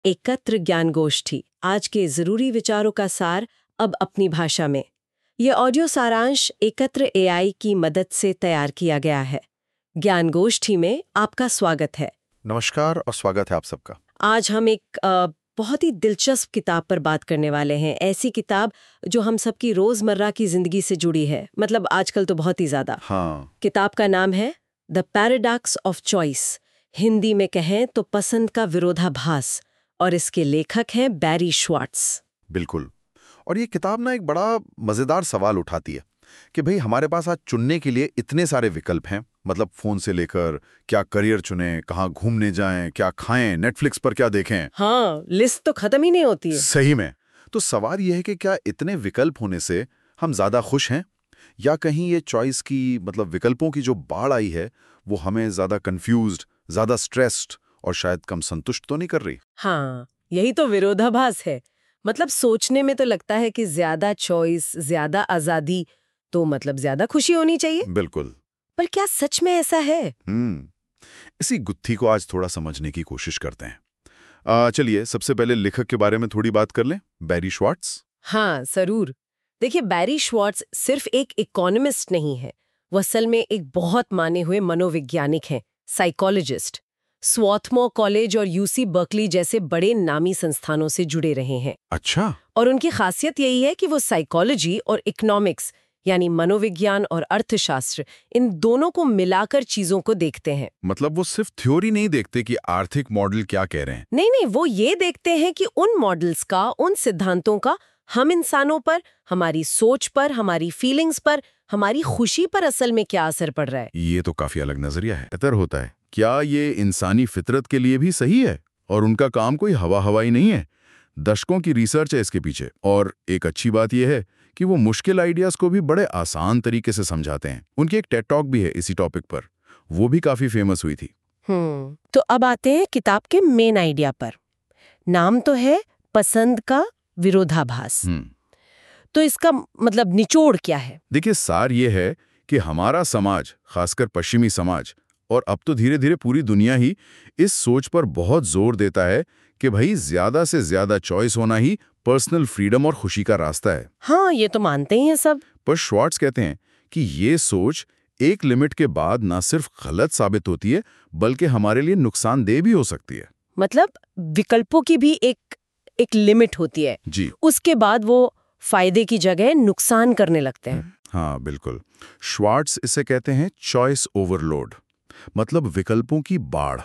एकत्र ज्ञान गोष्ठी, आज के जरूरी विचारों का सार अब अपनी भाषा में। ये ऑडियो सारांश एकत्र एआई की मदद से तैयार किया गया है। ज्ञान गोष्ठी में आपका स्वागत है। नमस्कार और स्वागत है आप सबका। आज हम एक बहुत ही दिलचस्प किताब पर बात करने वाले हैं। ऐसी किताब जो हम सबकी रोजमर्रा की जिंदगी से जुड़ी है, मतलब आजकल तो बहुत ही ज्यादा। हाँ। किताब का नाम है the paradox of choice, Hindi में कहें तो पसंद का विरोधाभास, और इसके लेखक हैं बैरी श्वार्ट्ज। बिल्कुल। और ये किताब ना एक बड़ा मजेदार सवाल उठाती है कि भाई हमारे पास आज चुनने के लिए इतने सारे विकल्प हैं, मतलब फोन से लेकर क्या करियर चुनें, कहाँ घूमने जाएं, क्या खाएं, नेटफ्लिक्स पर क्या देखें। हाँ, लिस्ट तो खत्म ही नहीं होती है। सही में। तो सवाल यह है कि क्या इतने विकल्प होने से हम ज्यादा खुश हैं, या कहीं ये चॉइस की मतलब विकल्पों की जो बाढ़ आई है वो हमें ज्यादा कंफ्यूज्ड, ज्यादा स्ट्रेस्ड और शायद कम संतुष्ट तो नहीं कर रही। हाँ, यही तो विरोधाभास है। मतलब सोचने में तो लगता है कि ज्यादा चॉइस, ज्यादा आजादी तो मतलब ज्यादा खुशी होनी चाहिए। बिल्कुल। पर क्या सच में ऐसा है? इसी गुत्थी को आज थोड़ा समझने की कोशिश करते हैं। चलिए सबसे पहले लेखक के बारे में थोड़ी बात कर लें, बैरी श्वार्ट्ज। हाँ, जरूर। देखिए, बैरी श्वार्ट्ज सिर्फ एक इकोनॉमिस्ट नहीं है, वो असल में एक बहुत माने हुए मनोवैज्ञानिक हैं, साइकोलॉजिस्ट। स्वॉथमोर कॉलेज और यूसी बर्कली जैसे बड़े नामी संस्थानों से जुड़े रहे हैं। अच्छा। और उनकी खासियत यही है कि वो साइकोलॉजी और इकोनॉमिक्स यानी मनोविज्ञान और अर्थशास्त्र, इन दोनों को मिलाकर चीजों को देखते हैं। मतलब वो सिर्फ थ्योरी नहीं देखते कि आर्थिक मॉडल क्या कह रहे हैं। नहीं नहीं, वो ये देखते हैं कि उन मॉडल्स का, उन सिद्धांतों का हम इंसानों पर, हमारी सोच पर, हमारी फीलिंग्स पर, हमारी खुशी पर असल में क्या असर पड़ रहा है। ये तो काफी अलग नजरिया है। बेहतर होता है, क्या ये इंसानी फितरत के लिए भी सही है? और उनका काम कोई हवा हवाई नहीं है, दशकों की रिसर्च है इसके पीछे। और एक अच्छी बात यह है कि वो मुश्किल आइडियाज को भी बड़े आसान तरीके से समझाते हैं। उनकी एक टेड टॉक भी है इसी टॉपिक पर, वो भी काफी फेमस हुई थी। तो अब आते हैं किताब के मेन आइडिया पर। नाम तो है पसंद का विरोधाभास। तो इसका मतलब निचोड़ क्या है? देखिए, सार ये है कि हमारा समाज, खासकर पश्चिमी समाज, और अब तो धीरे धीरे पूरी दुनिया ही इस सोच पर बहुत जोर देता है कि भाई ज्यादा से ज्यादा चॉइस होना ही पर्सनल फ्रीडम और खुशी का रास्ता है। हाँ, ये तो मानते ही हैं सब। पर श्वार्ट्ज कहते हैं कि ये सोच एक लिमिट के बाद ना सिर्फ गलत साबित होती है, बल्कि हमारे लिए नुकसानदेह भी हो सकती है। मतलब विकल्पों की भी एक लिमिट होती है जी। उसके बाद वो फायदे की जगह नुकसान करने लगते हैं। हाँ बिल्कुल। श्वार्ट्ज इसे कहते हैं चॉइस ओवरलोड, मतलब विकल्पों की बाढ़।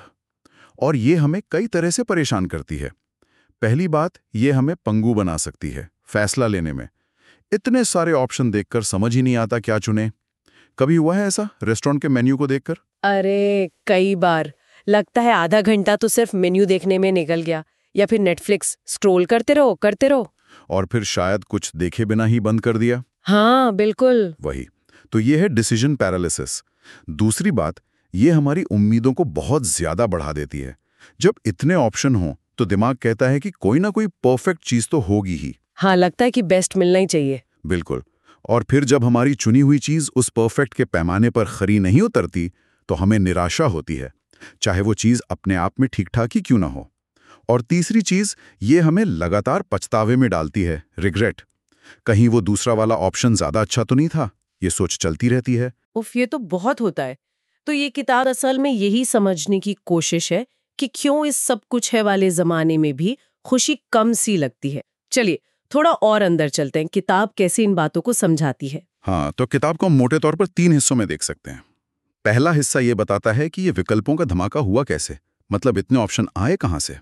और ये हमें कई तरह से परेशान करती है। पहली बात, ये हमें पंगु बना सकती है फैसला लेने में। इतने सारे ऑप्शन देखकर समझ ही नहीं आता क्या चुने। कभी हुआ है ऐसा रेस्टोरेंट के मेन्यू को देखकर? अरे कई बार। लगता है आधा घंटा तो सिर्फ मेन्यू देखने में निकल गया, या फिर नेटफ्लिक्स स्क्रॉल करते रहो। और फिर शायद कुछ देखे बिना ही बंद कर दिया। हाँ बिल्कुल। वही तो, ये है डिसीजन पैरालिसिस। दूसरी बात, ये हमारी उम्मीदों को बहुत ज्यादा बढ़ा देती है। जब इतने ऑप्शन हों तो दिमाग कहता है कि कोई ना कोई परफेक्ट चीज तो होगी ही। हाँ, लगता है कि बेस्ट मिलना ही चाहिए। बिल्कुल। और फिर जब हमारी चुनी हुई चीज उस परफेक्ट के पैमाने पर खरी नहीं उतरती तो हमें निराशा होती है, चाहे वो चीज अपने आप में ठीक ठाक ही क्यों ना हो। और तीसरी चीज, ये हमें लगातार पछतावे में डालती है, रिग्रेट। कहीं वो दूसरा वाला ऑप्शन ज्यादा अच्छा तो नहीं था, ये सोच चलती रहती है। उफ, ये तो बहुत होता है। तो ये किताब असल में यही समझने की कोशिश है कि क्यों इस सब कुछ है वाले जमाने में भी खुशी कम सी लगती है। चलिए थोड़ा और अंदर चलते हैं, किताब कैसे इन बातों को समझाती है। हाँ, तो किताब को हम मोटे तौर पर 3 हिस्सों में देख सकते हैं। पहला हिस्सा ये बताता है कि ये विकल्पों का धमाका हुआ कैसे, मतलब इतने ऑप्शन आए कहाँ से।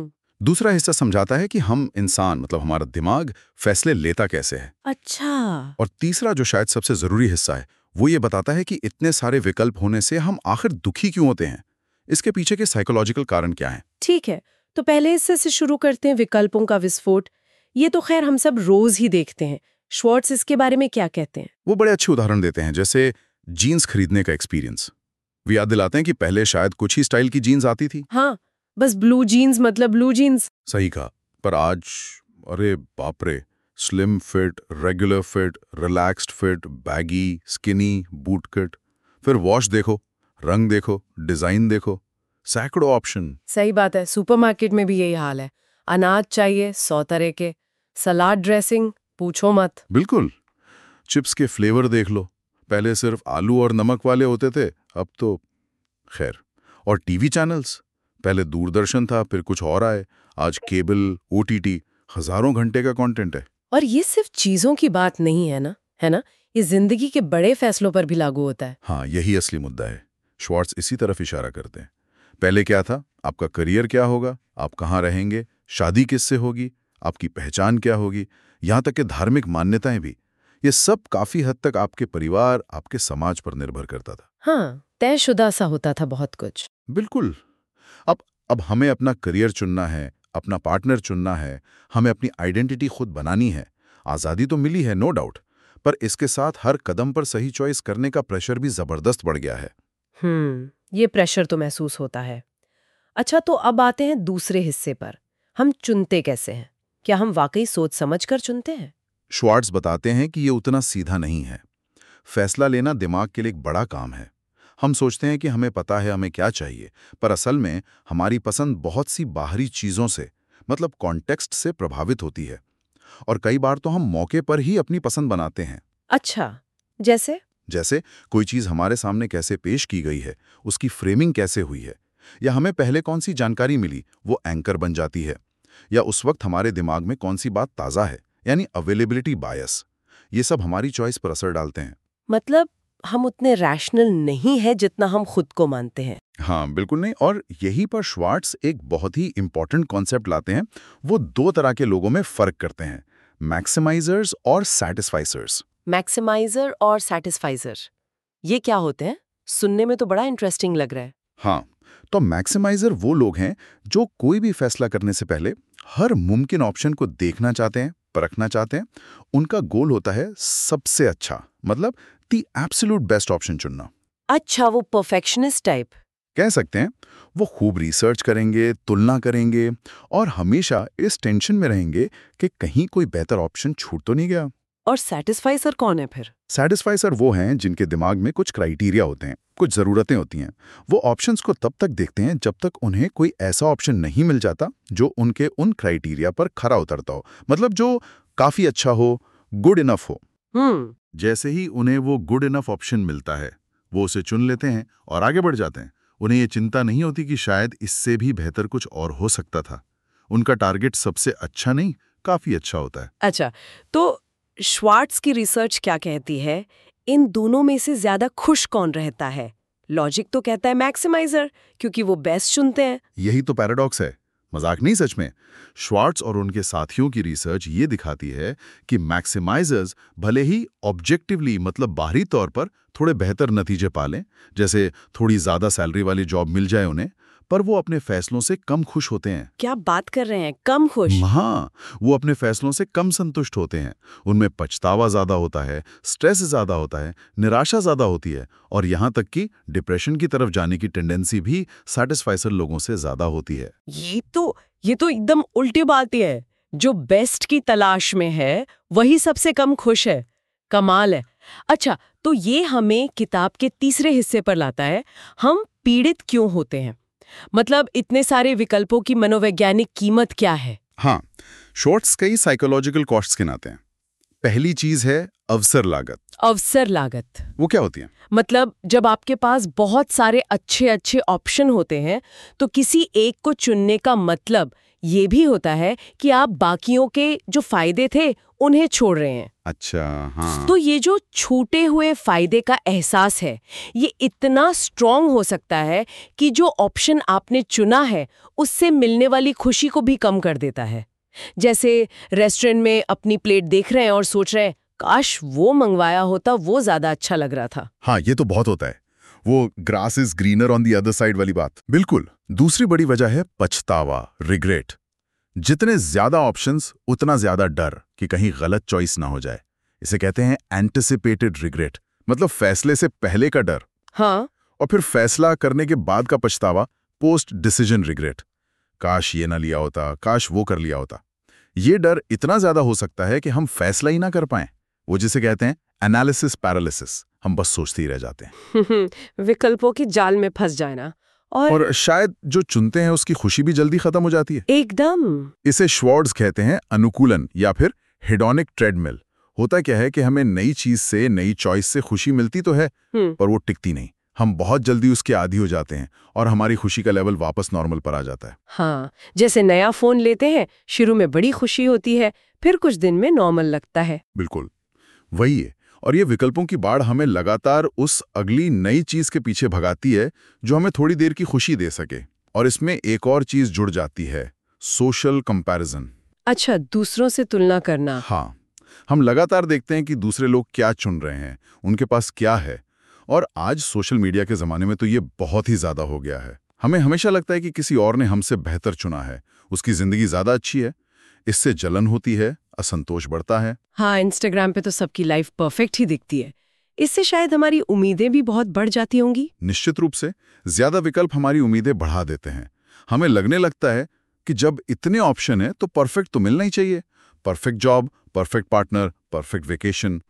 दूसरा हिस्सा समझाता है कि हम इंसान, मतलब हमारा दिमाग, फैसले लेता कैसे है। अच्छा। और तीसरा, जो शायद सबसे जरूरी हिस्सा है, वो ये बताता है कि इतने सारे विकल्प होने से हम आखिर दुखी क्यों होते हैं, इसके पीछे के साइकोलॉजिकल कारण क्या हैं। ठीक है, तो पहले हिस्से से शुरू करते हैं, विकल्पों का विस्फोट। ये तो खैर हम सब रोज ही देखते हैं। श्वार्ट्ज इसके बारे में क्या कहते हैं? वो बड़े अच्छे उदाहरण देते हैं, जैसे जीन्स खरीदने का एक्सपीरियंस। वो याद दिलाते हैं कि पहले शायद कुछ ही स्टाइल की जीन्स आती थी। हाँ, बस ब्लू जीन्स मतलब ब्लू जीन्स। सही कहा। पर आज, अरे बाप रे, slim fit, regular fit, relaxed fit, baggy, skinny, boot cut. फिर वॉश देखो, रंग देखो, डिजाइन देखो, सैकड़ों ऑप्शन। सही बात है, सुपरमार्केट में भी यही हाल है। अनाज चाहिए 100 तरह के, सलाद ड्रेसिंग पूछो मत। बिल्कुल। चिप्स के फ्लेवर देख लो, पहले सिर्फ आलू और नमक वाले होते थे, अब तो खैर। और टीवी चैनल्स, पहले दूरदर्शन था, फिर कुछ और आए, आज केबल, ओटीटी, हजारों घंटे का कंटेंट है। और ये सिर्फ चीजों की बात नहीं है ना, है ना? ये जिंदगी के बड़े फैसलों पर भी लागू होता है। हाँ, यही असली मुद्दा है। श्वार्ट्ज इसी तरफ इशारा करते हैं। पहले क्या था, आपका करियर क्या होगा, आप कहाँ रहेंगे, शादी किससे होगी, आपकी पहचान क्या होगी, यहाँ तक कि धार्मिक मान्यताएं भी, ये सब काफी हद तक आपके परिवार, आपके समाज पर निर्भर करता था। हाँ, तयशुदा सा होता था बहुत कुछ। बिल्कुल। अब हमें अपना करियर चुनना है, अपना पार्टनर चुनना है, हमें अपनी आइडेंटिटी खुद बनानी है। आज़ादी तो मिली है, नो डाउट, पर इसके साथ हर कदम पर सही चॉइस करने का प्रेशर भी जबरदस्त बढ़ गया है। ये प्रेशर तो महसूस होता है। अच्छा, तो अब आते हैं दूसरे हिस्से पर। हम चुनते कैसे हैं? क्या हम वाकई सोच समझ कर चुनते हैं? श्वार्ट्ज बताते हैं कि ये उतना सीधा नहीं है। फैसला लेना दिमाग के लिए एक बड़ा काम है। हम सोचते हैं कि हमें पता है हमें क्या चाहिए, पर असल में हमारी पसंद बहुत सी बाहरी चीज़ों से, मतलब कॉन्टेक्स्ट से प्रभावित होती है। और कई बार तो हम मौके पर ही अपनी पसंद बनाते हैं। अच्छा, जैसे? जैसे कोई चीज़ हमारे सामने कैसे पेश की गई है, उसकी फ्रेमिंग कैसे हुई है, या हमें पहले कौन सी जानकारी मिली, वो एंकर बन जाती है। या उस वक्त हमारे दिमाग में कौन सी बात ताज़ा है, यानी अवेलेबिलिटी बायस। ये सब हमारी चॉइस पर असर डालते हैं। मतलब हम उतने रैशनल नहीं है जितना हम खुद को मानते हैं। हाँ, बिल्कुल नहीं। और यही पर श्वार्ट्ज एक बहुत ही इंपॉर्टेंट कॉन्सेप्ट लाते हैं। वो दो तरह के लोगों में फर्क करते हैं, मैक्सिमाइजर्स और सैटिस्फाइजर्स। मैक्सिमाइजर और सैटिस्फाइजर, ये क्या होते हैं? सुनने में तो बड़ा इंटरेस्टिंग लग रहा है। हाँ, तो मैक्सिमाइजर वो लोग हैं जो कोई भी फैसला करने से पहले हर मुमकिन ऑप्शन को देखना चाहते हैं, परखना चाहते हैं। उनका गोल होता है सबसे अच्छा, मतलब दी एब्सोल्यूट बेस्ट ऑप्शन चुनना। अच्छा, वो परफेक्शनिस्ट टाइप। कह सकते हैं। वो खूब रिसर्च करेंगे, तुलना करेंगे, और हमेशा इस टेंशन में रहेंगे कि कहीं कोई बेहतर ऑप्शन छूट तो नहीं गया। और सैटिस्फाइजर कौन है फिर? सैटिस्फाइजर वो हैं जिनके दिमाग में कुछ क्राइटेरिया होते हैं, कुछ ज़रूरतें होती हैं। वो ऑप्शंस को तब तक देखते हैं जब तक उन्हें कोई ऐसा ऑप्शन नहीं मिल जाता जो उनके उन क्राइटेरिया पर खरा उतरता हो, मतलब जो काफ़ी अच्छा हो, गुड इनफ हो। जैसे ही उन्हें वो गुड इनफ ऑप्शन मिलता है, वो उसे चुन लेते हैं और आगे बढ़ जाते हैं। उन्हें ये चिंता नहीं होती कि शायद इससे भी बेहतर कुछ और हो सकता था। उनका टारगेट सबसे अच्छा नहीं, काफ़ी अच्छा होता है। अच्छा, तो श्वार्ट्ज की रिसर्च क्या कहती है? इन दोनों में से ज्यादा खुश कौन रहता है? लॉजिक तो कहता है मैक्सिमाइजर, क्योंकि वो बेस्ट चुनते हैं। यही तो पैराडॉक्स है, मजाक नहीं सच में। श्वार्ट्ज और उनके साथियों की रिसर्च ये दिखाती है कि मैक्सिमाइजर्स भले ही ऑब्जेक्टिवली, मतलब बाहरी तौर पर थोड़े बेहतर नतीजे पालें, जैसे थोड़ी ज्यादा सैलरी वाली जॉब मिल जाए उन्हें, पर वो अपने फैसलों से कम खुश होते हैं। क्या बात कर रहे हैं? कम खुश? हाँ, वो अपने फैसलों से कम संतुष्ट होते हैं। उनमें पछतावा ज्यादा होता है, स्ट्रेस ज्यादा होता है, निराशा ज्यादा होती है, और यहाँ तक कि डिप्रेशन की तरफ जाने की टेंडेंसी भी सैटिस्फाइजर लोगों से ज्यादा होती है। ये तो एकदम उल्टी बात ही है। जो बेस्ट की तलाश में है वही सबसे कम खुश है। कमाल है। अच्छा, तो ये हमें किताब के तीसरे हिस्से पर लाता है। हम पीड़ित क्यों होते हैं? मतलब इतने सारे विकल्पों की मनोवैज्ञानिक कीमत क्या है? हाँ, श्वार्ट्ज कई साइकोलॉजिकल कॉस्ट्स गिनाते हैं। पहली चीज है अवसर लागत। अवसर लागत वो क्या होती है? मतलब जब आपके पास बहुत सारे अच्छे अच्छे ऑप्शन होते हैं तो किसी एक को चुनने का मतलब ये भी होता है कि आप बाकियों के जो फायदे थे उन्हें छोड़ रहे हैं। अच्छा, हाँ। तो ये जो छूटे हुए फायदे का एहसास है, ये इतना स्ट्रॉन्ग हो सकता है कि जो ऑप्शन आपने चुना है उससे मिलने वाली खुशी को भी कम कर देता है। जैसे रेस्टोरेंट में अपनी प्लेट देख रहे हैं और सोच रहे हैं काश वो मंगवाया होता, वो ज्यादा अच्छा लग रहा था। हाँ, ये तो बहुत होता है, वो grass is greener on the other side वाली बात। बिल्कुल। दूसरी बड़ी वजह है पछतावा, रिग्रेट। जितने ज्यादा ऑप्शंस उतना ज्यादा डर कि कहीं गलत चॉइस ना हो जाए। इसे कहते हैं एंटिसिपेटेड रिग्रेट, मतलब फैसले से पहले का डर। हाँ। और फिर फैसला करने के बाद का पछतावा, पोस्ट डिसीजन रिग्रेट। काश ये ना लिया होता, काश वो कर लिया होता। ये डर इतना ज्यादा हो सकता है कि हम फैसला ही ना कर पाएं। वो जिसे कहते हैं एनालिसिस पैरालिसिस, हम बस सोचते ही रह जाते हैं। विकल्पों की जाल में फंस जाए ना। और शायद जो चुनते हैं उसकी खुशी भी जल्दी खत्म हो जाती है। एकदम। इसे श्वार्ट्ज कहते हैं अनुकूलन या फिर हेडोनिक ट्रेडमिल। होता क्या है कि हमें नई चीज से, नई चॉइस से खुशी मिलती तो है, पर वो टिकती नहीं। हम बहुत जल्दी उसके आदी हो जाते हैं और हमारी खुशी का लेवल वापस नॉर्मल पर आ जाता है। हाँ, जैसे नया फोन लेते हैं, शुरू में बड़ी खुशी होती है, फिर कुछ दिन में नॉर्मल लगता है। बिल्कुल वही है। और ये विकल्पों की बाढ़ हमें लगातार उस अगली नई चीज के पीछे भगाती है जो हमें थोड़ी देर की खुशी दे सके। और इसमें एक और चीज जुड़ जाती है, सोशल कंपैरिजन। अच्छा, दूसरों से तुलना करना। हाँ, हम लगातार देखते हैं कि दूसरे लोग क्या चुन रहे हैं, उनके पास क्या है। और आज सोशल मीडिया के ज़माने में तो ये बहुत ही ज़्यादा हो गया है। हमें हमेशा लगता है कि किसी और ने हमसे बेहतर चुना है, उसकी ज़िंदगी ज़्यादा अच्छी है। इससे जलन होती है, असंतोष बढ़ता है। हाँ, इंस्टाग्राम पे तो सबकी लाइफ परफेक्ट ही दिखती है। इससे शायद हमारी उम्मीदें भी बहुत बढ़ जाती होंगी। निश्चित रूप से ज़्यादा विकल्प हमारी उम्मीदें बढ़ा देते हैं। हमें लगने लगता है कि जब इतने ऑप्शन हैं तो परफेक्ट तो मिलना ही चाहिए। Perfect job, perfect partner, perfect vacation.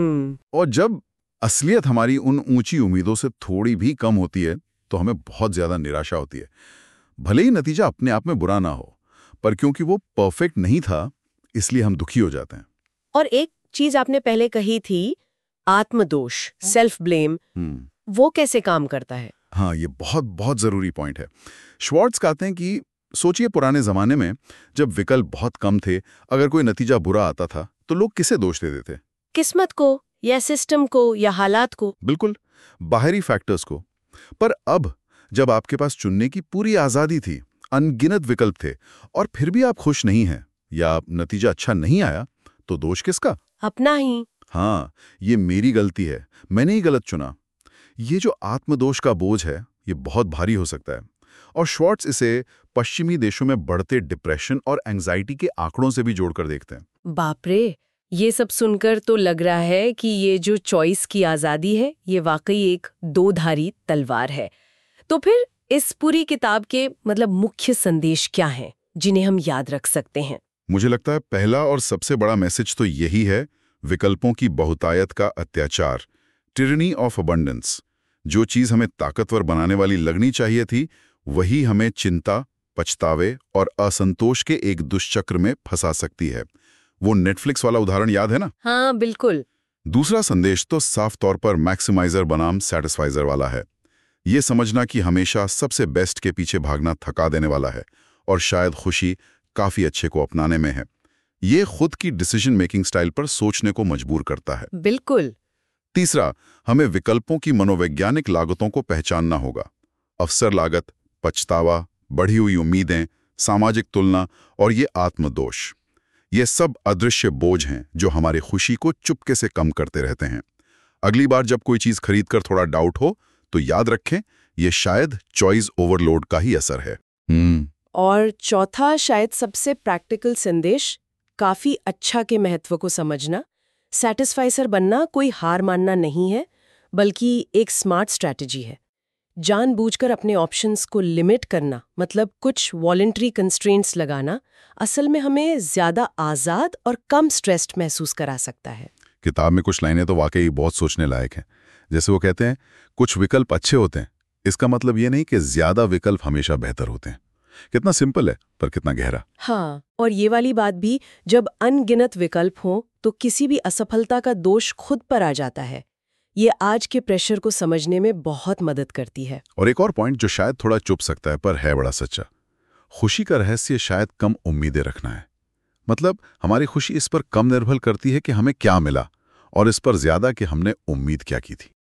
और जब असलियत हमारी उन ऊंची उम्मीदों से थोड़ी भी कम होती है तो हमें बहुत ज्यादा निराशा होती है। भले ही नतीजा अपने आप में बुरा ना हो, पर क्योंकि वो परफेक्ट नहीं था इसलिए हम दुखी हो जाते हैं। और एक चीज आपने पहले कही थी, आत्मदोष, सेल्फ ब्लेम, वो कैसे काम करता है? हाँ, ये बहुत बहुत जरूरी पॉइंट है। श्वार्ट्ज कहते हैं कि सोचिए, पुराने जमाने में जब विकल्प बहुत कम थे, अगर कोई नतीजा बुरा आता था तो लोग किसे दोष दे देते? किस्मत को, या सिस्टम को, या हालात को। बिल्कुल, बाहरी फैक्टर्स को। पर अब जब आपके पास चुनने की पूरी आजादी थी, अनगिनत विकल्प थे, और फिर भी आप खुश नहीं हैं या नतीजा अच्छा नहीं आया, तो दोष किसका? अपना ही। हाँ, ये मेरी गलती है, मैंने ही गलत चुना। ये जो आत्मदोष का बोझ है, ये बहुत भारी हो सकता है। और श्वार्ट्ज इसे पश्चिमी देशों में बढ़ते डिप्रेशन और एंजाइटी के आंकड़ों से भी जोड़कर देखते हैं। बाप रे, ये सब सुनकर तो लग रहा है कि ये जो चॉइस की आजादी है, ये वाकई एक दो-धारी तलवार है। तो फिर इस पूरी किताब के मुख्य संदेश क्या हैं, जिन्हें हम याद रख सकते हैं? मुझे लगता है पहला और सबसे बड़ा मैसेज तो यही है, विकल्पों की बहुतायत का अत्याचार, टिरनी ऑफ अबंडेंस। जो चीज हमें ताकतवर बनाने वाली लगनी चाहिए थी, वही हमें चिंता, पछतावे और असंतोष के एक दुष्चक्र में फंसा सकती है। वो नेटफ्लिक्स वाला उदाहरण याद है ना? हाँ, बिल्कुल। दूसरा संदेश तो साफ तौर पर मैक्सिमाइजर बनाम सैटिस्फाइजर वाला है। ये समझना कि हमेशा सबसे बेस्ट के पीछे भागना थका देने वाला है और शायद खुशी काफी अच्छे को अपनाने में है। ये खुद की डिसीजन मेकिंग स्टाइल पर सोचने को मजबूर करता है। बिल्कुल। तीसरा, हमें विकल्पों की मनोवैज्ञानिक लागतों को पहचानना होगा। अवसर लागत, पछतावा, बढ़ी हुई उम्मीदें, सामाजिक तुलना और ये आत्मदोष, ये सब अदृश्य बोझ हैं जो हमारी खुशी को चुपके से कम करते रहते हैं। अगली बार जब कोई चीज खरीदकर थोड़ा डाउट हो तो याद रखें, ये शायद चॉइस ओवरलोड का ही असर है। और चौथा, शायद सबसे प्रैक्टिकल संदेश, काफी अच्छा के महत्व को समझना। सैटिस्फाइसर बनना कोई हार मानना नहीं है, बल्कि एक स्मार्ट स्ट्रैटेजी है। जानबूझकर अपने ऑप्शंस को लिमिट करना, कुछ वॉलंटरी कंस्ट्रेंट्स लगाना, असल में हमें ज्यादा आजाद और कम स्ट्रेस्ड महसूस करा सकता है। किताब में कुछ लाइनें तो वाकई बहुत सोचने लायक हैं। जैसे वो कहते हैं, कुछ विकल्प अच्छे होते हैं, इसका मतलब ये नहीं कि ज्यादा विकल्प हमेशा बेहतर होते हैं। कितना सिंपल है, पर कितना गहरा। हाँ, और ये वाली बात भी, जब अनगिनत विकल्प हो तो किसी भी असफलता का दोष खुद पर आ जाता है। ये आज के प्रेशर को समझने में बहुत मदद करती है। और एक और पॉइंट जो शायद थोड़ा चुप सकता है, पर है बड़ा सच्चा। खुशी का रहस्य शायद कम उम्मीदें रखना है। हमारी खुशी इस पर कम निर्भर करती है कि हमें क्या मिला, और इस पर ज्यादा कि हमने उम्मीद क्या की थी।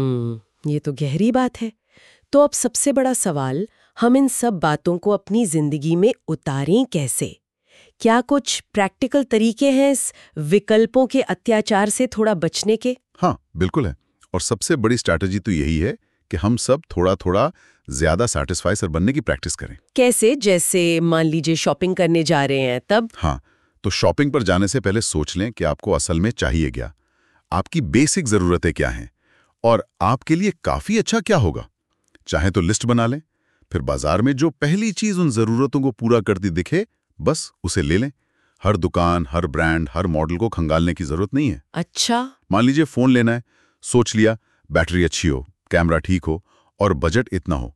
ये तो गहरी बात है। तो अब सबसे बड़ा सवाल, हम इन सब बातों को अपनी जिंदगी में उतारें कैसे? क्या कुछ प्रैक्टिकल तरीके हैं इस विकल्पों के अत्याचार से थोड़ा बचने के? हाँ, बिल्कुल है। और सबसे बड़ी स्ट्रैटेजी तो यही है कि हम सब थोड़ा थोड़ा ज्यादा सैटिस्फाइसर बनने की प्रैक्टिस करें। कैसे? जैसे मान लीजिए शॉपिंग करने जा रहे हैं तब? हाँ, तो शॉपिंग पर जाने से पहले सोच लें कि आपको असल में चाहिए क्या, आपकी बेसिक जरूरतें क्या हैं, और आपके लिए काफी अच्छा क्या होगा। चाहे तो लिस्ट बना लें, फिर बाजार में जो पहली चीज उन जरूरतों को पूरा करती दिखे, बस उसे ले लें। हर दुकान, हर ब्रांड, हर मॉडल को खंगालने की जरूरत नहीं है। अच्छा। मान लीजिए फोन लेना है, सोच लिया बैटरी अच्छी हो, कैमरा ठीक हो और बजट इतना हो।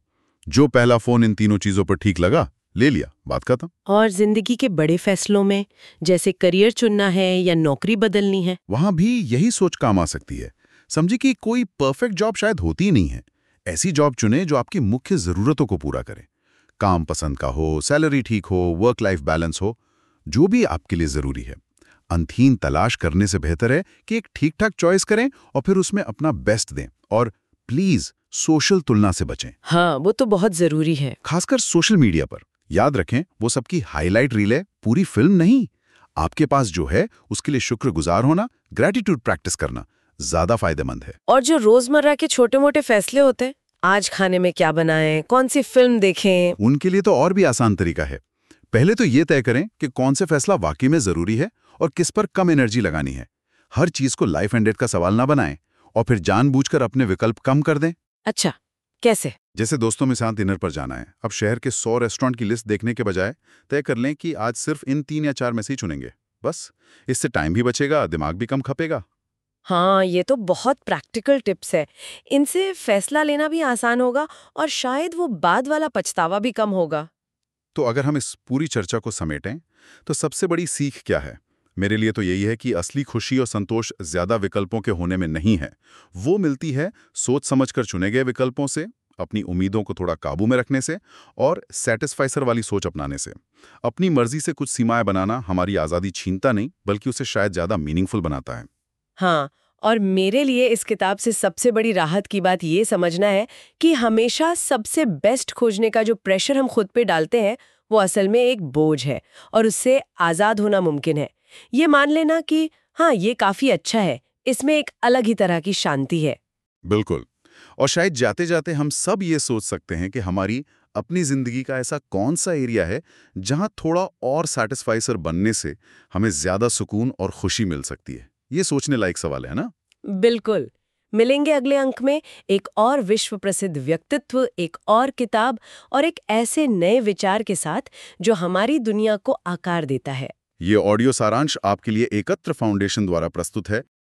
जो पहला फोन इन तीनों चीजों पर ठीक लगा, ले लिया, बात खत्म। और जिंदगी के बड़े फैसलों में, जैसे करियर चुनना है या नौकरी बदलनी है, वहां भी यही सोच काम आ सकती है। समझिए कि कोई परफेक्ट जॉब शायद होती ही नहीं है। ऐसी जॉब चुने जो आपकी मुख्य जरूरतों को पूरा करे। काम पसंद का हो, सैलरी ठीक हो, वर्क लाइफ बैलेंस हो, जो भी आपके लिए जरूरी है। अंतहीन तलाश करने से बेहतर है कि एक ठीक ठाक चॉइस करें और फिर उसमें अपना बेस्ट दें। और प्लीज सोशल तुलना से बचें। हाँ, वो तो बहुत जरूरी है। खासकर सोशल मीडिया पर। याद रखें, वो सबकी हाईलाइट रील है, पूरी फिल्म नहीं। आपके पास जो है उसके लिए शुक्रगुजार होना, ग्रेटिट्यूड प्रैक्टिस करना ज्यादा फायदेमंद है। और जो रोजमर्रा के छोटे मोटे फैसले होते हैं, आज खाने में क्या बनाएं, कौन सी फिल्म देखें, उनके लिए तो और भी आसान तरीका है। पहले तो ये तय करें कि कौन से फैसला वाकई में जरूरी है और किस पर कम एनर्जी लगानी है। हर चीज को लाइफ एंड डेथ का सवाल ना बनाएं और फिर जानबूझकर अपने विकल्प कम कर दें। अच्छा, कैसे? जैसे दोस्तों के साथ डिनर पर जाना है, अब शहर के 100 रेस्टोरेंट की लिस्ट देखने के बजाय तय कर लें कि आज सिर्फ इन 3 या 4 में से ही चुनेंगे। बस, इससे टाइम भी बचेगा, दिमाग भी कम खपेगा। हाँ, ये तो बहुत प्रैक्टिकल टिप्स है। इनसे फैसला लेना भी आसान होगा और शायद वो बाद वाला पछतावा भी कम होगा। तो अगर हम इस पूरी चर्चा को समेटें, तो सबसे बड़ी सीख क्या है? मेरे लिए तो यही है कि असली खुशी और संतोष ज्यादा विकल्पों के होने में नहीं है। वो मिलती है सोच समझकर चुने गए विकल्पों से, अपनी उम्मीदों को थोड़ा काबू में रखने से और सैटिस्फाइसर वाली सोच अपनाने से। अपनी मर्जी से कुछ सीमाएं बनाना हमारी आज़ादी छीनता नहीं, बल्कि उसे शायद ज़्यादा मीनिंगफुल बनाता है। हाँ, और मेरे लिए इस किताब से सबसे बड़ी राहत की बात ये समझना है कि हमेशा सबसे बेस्ट खोजने का जो प्रेशर हम खुद पे डालते हैं, वो असल में एक बोझ है और उससे आज़ाद होना मुमकिन है। ये मान लेना कि हाँ, ये काफ़ी अच्छा है, इसमें एक अलग ही तरह की शांति है। बिल्कुल। और शायद जाते जाते हम सब ये सोच सकते हैं कि हमारी अपनी जिंदगी का ऐसा कौन सा एरिया है जहां थोड़ा और सैटिस्फाइसर बनने से हमें ज्यादा सुकून और खुशी मिल सकती है। ये सोचने लायक सवाल है ना। बिल्कुल। मिलेंगे अगले अंक में एक और विश्व प्रसिद्ध व्यक्तित्व, एक और किताब और एक ऐसे नए विचार के साथ जो हमारी दुनिया को आकार देता है। ये ऑडियो सारांश आपके लिए एकत्र फाउंडेशन द्वारा प्रस्तुत है।